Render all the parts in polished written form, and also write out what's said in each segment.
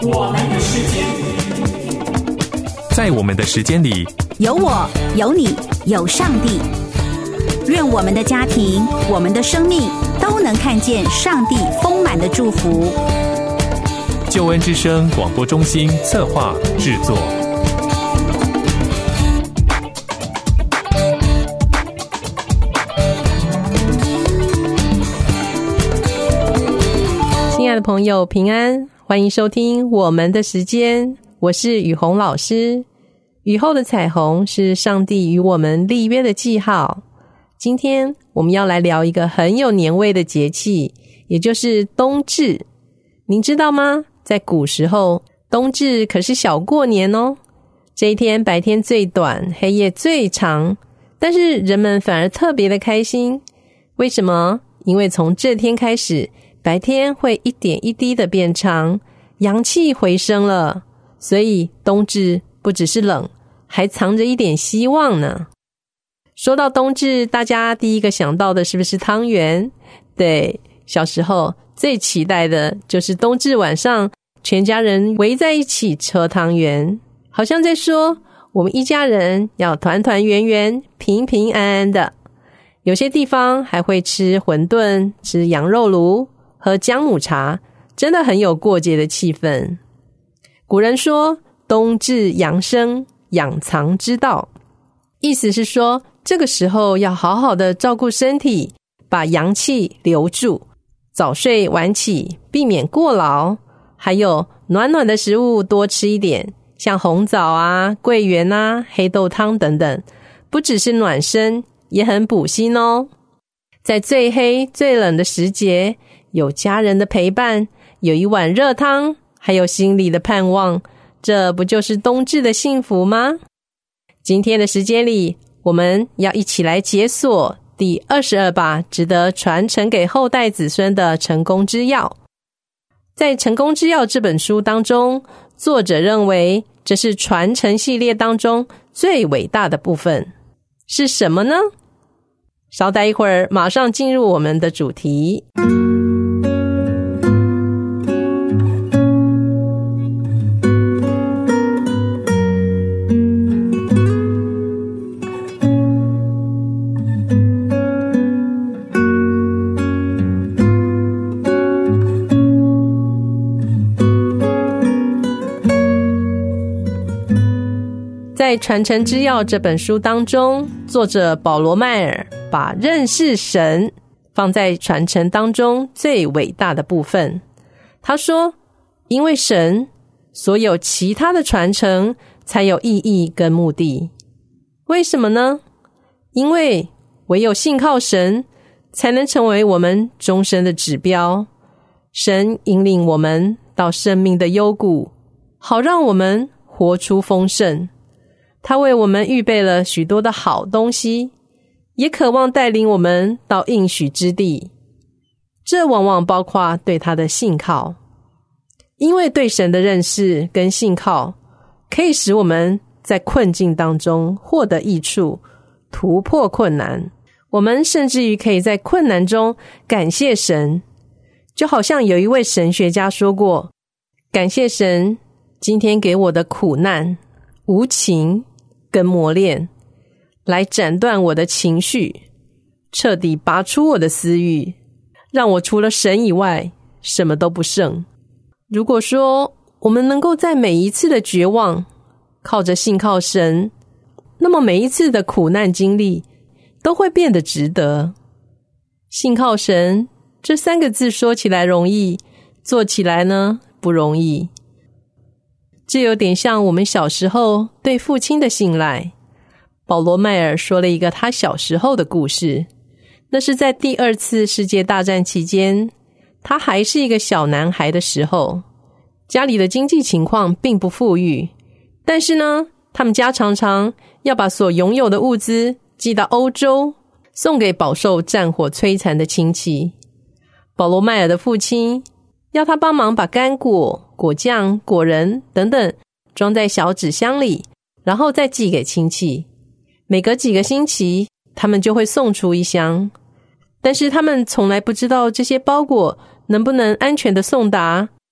我们的时间， 在我们的时间里， 有我，有你，有上帝。愿我们的家庭，我们的生命都能看见上帝丰满的祝福。 救恩之声广播中心策划制作。 亲爱的朋友，平安，欢迎收听我们的时间，我是雨虹老师。雨后的彩虹是上帝与我们立约的记号。今天我们要来聊一个很有年味的节气，也就是冬至。您知道吗？在古时候，冬至可是小过年哦。这一天白天最短，黑夜最长，但是人们反而特别的开心。为什么？因为从这天开始，白天会一点一滴的变长，阳气回升了，所以冬至不只是冷，还藏着一点希望呢。说到冬至，大家第一个想到的是不是汤圆？对，小时候最期待的就是冬至晚上，全家人围在一起吃汤圆，好像在说我们一家人要团团圆圆、平平安安的。有些地方还会吃馄饨、吃羊肉炉、喝姜母茶，真的很有过节的气氛。古人说冬至阳生，养藏之道，意思是说这个时候要好好的照顾身体，把阳气留住，早睡晚起，避免过劳，还有暖暖的食物多吃一点，像红枣啊、桂圆啊、黑豆汤等等，不只是暖身，也很补心哦。在最黑最冷的时节，有家人的陪伴，有一碗热汤，还有心里的盼望，这不就是冬至的幸福吗？今天的时间里，我们要一起来解锁第22把值得传承给后代子孙的成功之要。在《成功之要》这本书当中，作者认为这是传承系列当中最伟大的部分。是什么呢？稍待一会儿，马上进入我们的主题。在《传承之要》这本书当中，作者保罗·迈尔把认识神放在传承当中最伟大的部分。他说，因为神，所有其他的传承才有意义跟目的。为什么呢？因为唯有信靠神，才能成为我们终身的指标。神引领我们到生命的幽谷，好让我们活出丰盛。他为我们预备了许多的好东西，也渴望带领我们到应许之地。这往往包括对他的信靠。因为对神的认识跟信靠，可以使我们在困境当中获得益处，突破困难。我们甚至于可以在困难中感谢神。就好像有一位神学家说过，感谢神今天给我的苦难、无情跟磨练，来斩断我的情绪，彻底拔出我的私欲，让我除了神以外什么都不剩。如果说我们能够在每一次的绝望靠着信靠神，那么每一次的苦难经历都会变得值得。信靠神这3个字说起来容易，做起来呢不容易。这有点像我们小时候对父亲的信赖。保罗·迈尔说了一个他小时候的故事，那是在第2次世界大战期间，他还是一个小男孩的时候，家里的经济情况并不富裕，但是呢，他们家常常要把所拥有的物资寄到欧洲，送给饱受战火摧残的亲戚。保罗·迈尔的父亲要他帮忙把干果、果酱、果仁等等装在小纸箱里，然后再寄给亲戚。每隔几个星期，他们就会送出1箱。但是他们从来不知道这些包裹能不能安全的送达，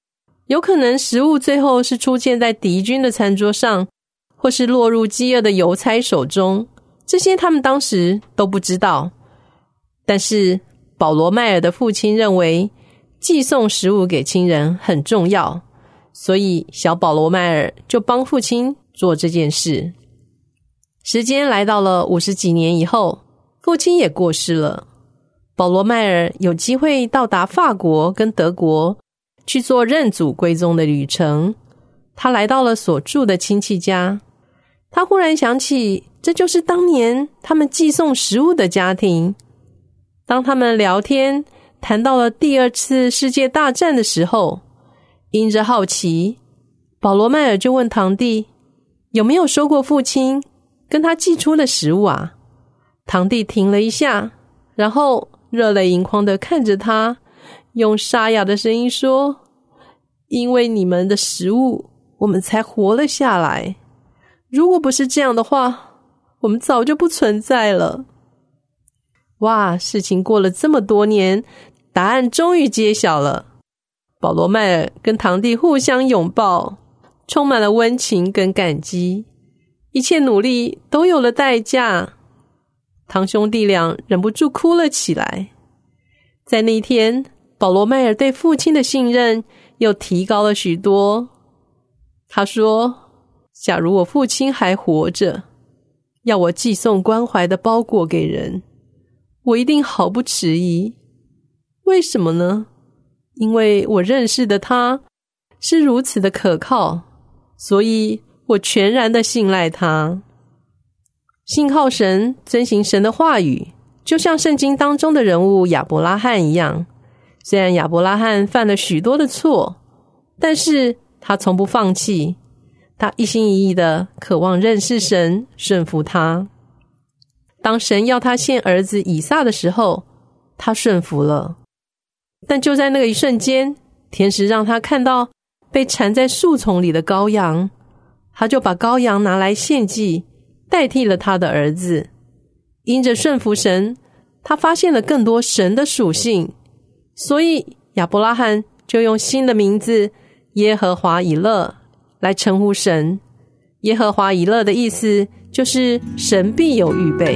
有可能食物最后是出现在敌军的餐桌上，或是落入饥饿的邮差手中，这些他们当时都不知道。但是保罗迈尔的父亲认为寄送食物给亲人很重要，所以小保罗迈尔就帮父亲做这件事。时间来到了50几年以后，父亲也过世了。保罗迈尔有机会到达法国跟德国去做认祖归宗的旅程。他来到了所住的亲戚家，他忽然想起这就是当年他们寄送食物的家庭。当他们聊天谈到了第2次世界大战的时候，因着好奇，保罗迈尔就问堂弟有没有收过父亲跟他寄出的食物啊？堂弟停了一下，然后热泪盈眶地看着他，用沙哑的声音说，因为你们的食物我们才活了下来，如果不是这样的话，我们早就不存在了。哇，事情过了这么多年，答案终于揭晓了。保罗迈尔跟堂弟互相拥抱，充满了温情跟感激，一切努力都有了代价。堂兄弟俩忍不住哭了起来。在那一天，保罗迈尔对父亲的信任又提高了许多。他说，假如我父亲还活着，要我寄送关怀的包裹给人，我一定毫不迟疑。为什么呢？因为我认识的他是如此的可靠，所以我全然的信赖他。信靠神，遵行神的话语，就像圣经当中的人物亚伯拉罕一样。虽然亚伯拉罕犯了许多的错，但是他从不放弃，他一心一意的渴望认识神，顺服他。当神要他献儿子以撒的时候，他顺服了。但就在那个一瞬间，天使让他看到被缠在树丛里的羔羊，他就把羔羊拿来献祭，代替了他的儿子。因着顺服神，他发现了更多神的属性，所以亚伯拉罕就用新的名字耶和华以勒来称呼神。耶和华以勒的意思就是神必有预备。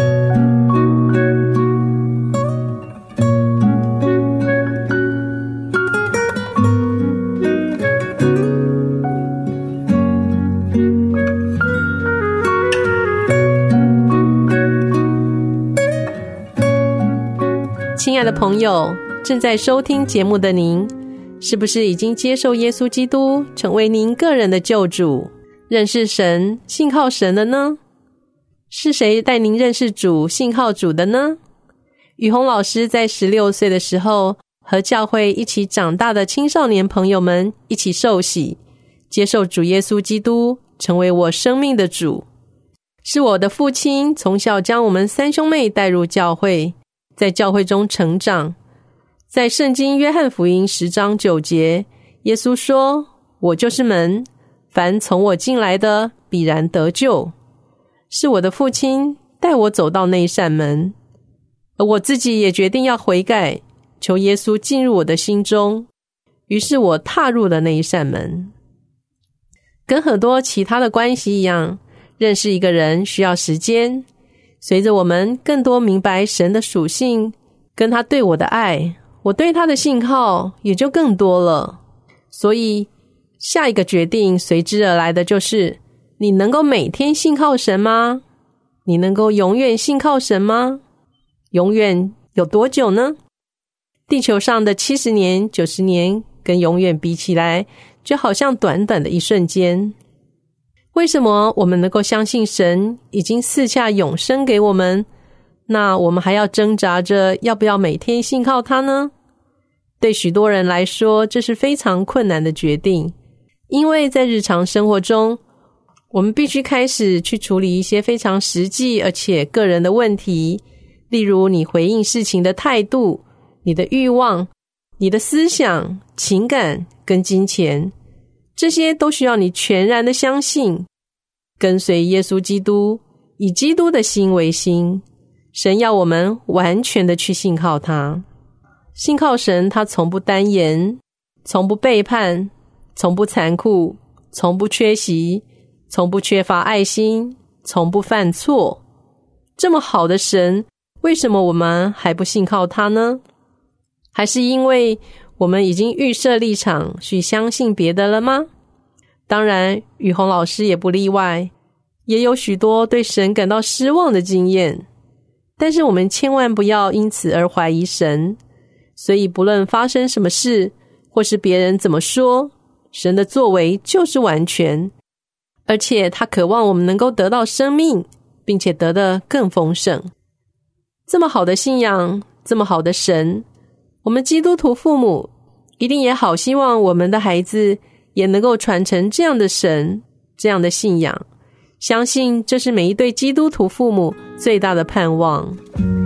亲爱的朋友，正在收听节目的您，是不是已经接受耶稣基督成为您个人的救主，认识神，信靠神了呢？是谁带您认识主，信靠主的呢？雨虹老师在16岁的时候，和教会一起长大的青少年朋友们一起受洗，接受主耶稣基督成为我生命的主。是我的父亲从小将我们3兄妹带入教会，在教会中成长。在圣经约翰福音10章9节，耶稣说，我就是门，凡从我进来的必然得救。是我的父亲带我走到那一扇门，而我自己也决定要悔改，求耶稣进入我的心中。于是我踏入了那一扇门。跟很多其他的关系一样，认识一个人需要时间，随着我们更多明白神的属性跟他对我的爱，我对他的信靠也就更多了。所以下一个决定随之而来的就是，你能够每天信靠神吗？你能够永远信靠神吗？永远有多久呢？地球上的70年、90年跟永远比起来，就好像短短的一瞬间。为什么我们能够相信神已经赐下永生给我们，那我们还要挣扎着要不要每天信靠他呢？对许多人来说，这是非常困难的决定，因为在日常生活中，我们必须开始去处理一些非常实际而且个人的问题，例如你回应事情的态度、你的欲望、你的思想、情感跟金钱，这些都需要你全然的相信，跟随耶稣基督，以基督的心为心。神要我们完全的去信靠他。信靠神，他从不单言，从不背叛， 从不残酷，从不缺席，从不缺乏爱心，从不犯错。这么好的神，为什么我们还不信靠他呢？还是因为我们已经预设立场去相信别的了吗？当然，雨虹老师也不例外，也有许多对神感到失望的经验。但是我们千万不要因此而怀疑神，所以不论发生什么事，或是别人怎么说，神的作为就是完全，而且他渴望我们能够得到生命，并且得得更丰盛。这么好的信仰，这么好的神，我们基督徒父母一定也好希望我们的孩子也能够传承这样的神，这样的信仰。相信这是每一对基督徒父母最大的盼望。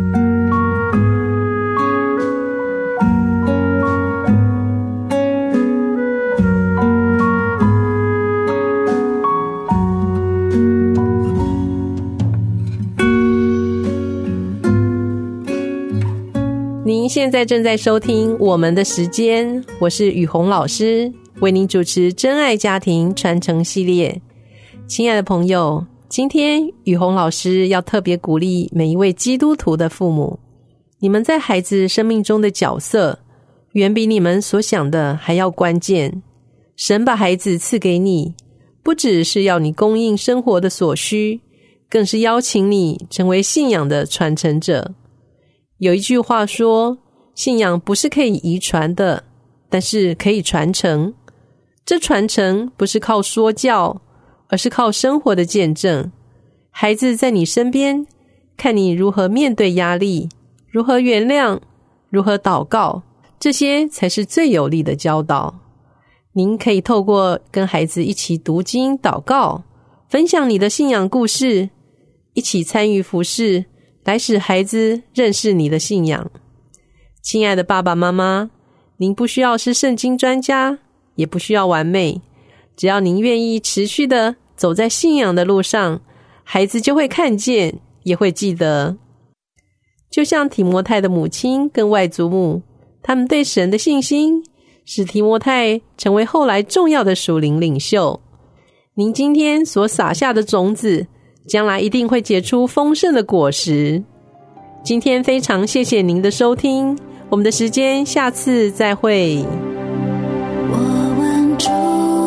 您现在正在收听我们的时间，我是雨虹老师，为您主持真爱家庭传承系列。亲爱的朋友，今天雨虹老师要特别鼓励每一位基督徒的父母，你们在孩子生命中的角色远比你们所想的还要关键。神把孩子赐给你，不只是要你供应生活的所需，更是邀请你成为信仰的传承者。有一句话说，信仰不是可以遗传的，但是可以传承。这传承不是靠说教，而是靠生活的见证。孩子在你身边，看你如何面对压力，如何原谅，如何祷告，这些才是最有力的教导。您可以透过跟孩子一起读经祷告，分享你的信仰故事，一起参与服事，来使孩子认识你的信仰。亲爱的爸爸妈妈，您不需要是圣经专家，也不需要完美，只要您愿意持续的走在信仰的路上，孩子就会看见，也会记得。就像提摩太的母亲跟外祖母，他们对神的信心，使提摩太成为后来重要的属灵领袖。您今天所撒下的种子，将来一定会结出丰盛的果实。今天非常谢谢您的收听，我们的时间下次再会。 我问主，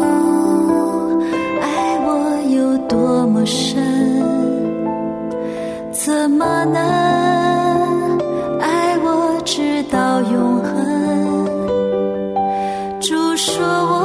爱我有多么深，怎么能爱我直到永恒？主说我